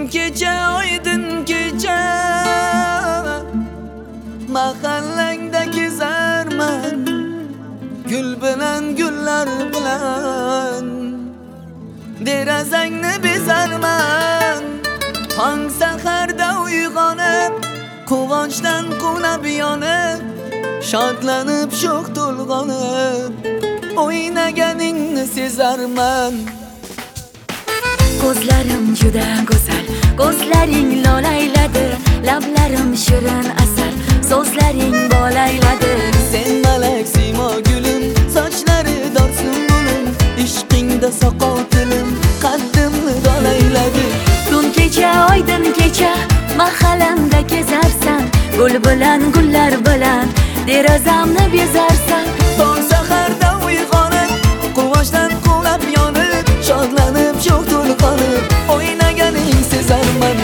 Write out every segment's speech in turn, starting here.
kecha oydin kecha mahallangda kezarman, gul bilan gullar bilan derazangni bezarman. Tong saharda uyg'onib, quvonchdan quvnab yonib, shodlanib sho'x to'lg'onib o'ynaganingni sezarman. Ko'zlarim juda go'zal, ko'zlaring lolayladi, lablarim shirin asal, so'zlaring bolayladi. Sen malak siymo gulim, sochlari dorsin bulim, ishqingda soqov tilim qaddimni dolayladi. Tun kecha oydin kecha mahallamda kezarsan, gul bilan gullar bilan derazamni bezarsan. Tong saharda uyg'onib, quvonchdan quvnab yonib, shodlanib sho'x to'lg'onib o'ynaganing sezarman.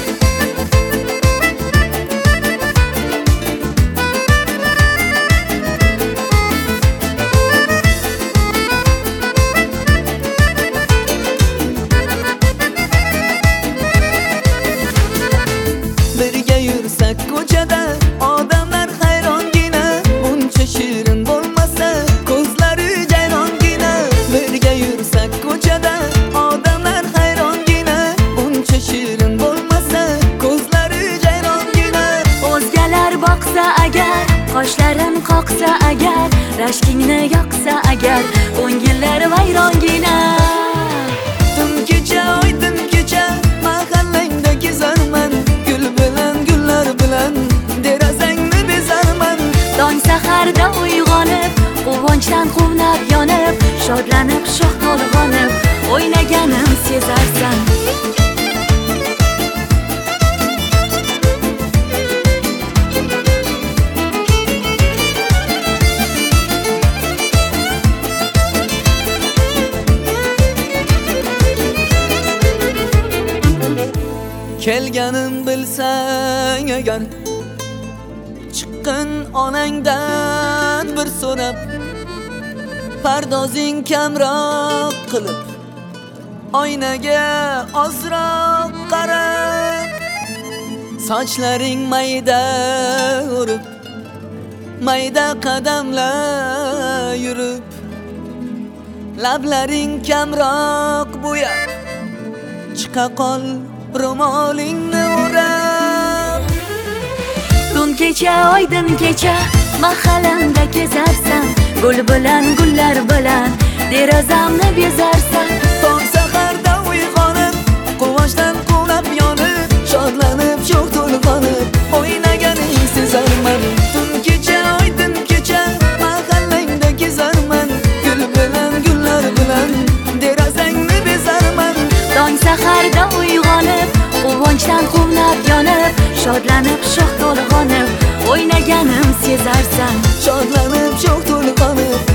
Birga yursak ko'chada odamlar hayrongina, uncha shirin bo'lmasa ko'zlari jayrongina. Birga yursak ko'chada odamlar hayrongina, uncha shirin bo'lmasa ko'zlari jayrongina. O'zgalar boqsa agar, qoshlarin qoqsa agar, rashkingni yoqsa agar, ko'ngillar vayrongina. Tun kecha oydin kecha mahallangda kezarman, gul bilan gullar bilan derazangni bezarman. Tong saharda uyg'onib, quvonchdan quvnab yonib, shodlanib sho'x to'lg'onib o'ynaganim sezarsan. Kelganim bilsang agar, chiqqin onangdan bir so'rab, pardozing kamroq qilib, oynaga ozroq qara. Sochlaring mayda urib, mayda qadamlar yurib, lablaring kamroq bo'yab, chiqa qol ro'molingni o'rab. Tun kecha oydin kecha mahallamda kezarsan, gul bilan gullar bilan derazamni bezarsan. Tong saharda uyg'onib, quvonchdan quvnab yonib, shodlanib sho'x to'lg'onib o'ynaganing sezarman. Tun kecha oydin kecha mahallangda kezarman, gul bilan gullar bilan derazangni bezarman. Tong saharda uyg'onib, quvonchdan quvnab yonib, shodlanib sho'x to'lg'onib o'ynaganim sezarsan. Shodlanib sho'x to'lg'onib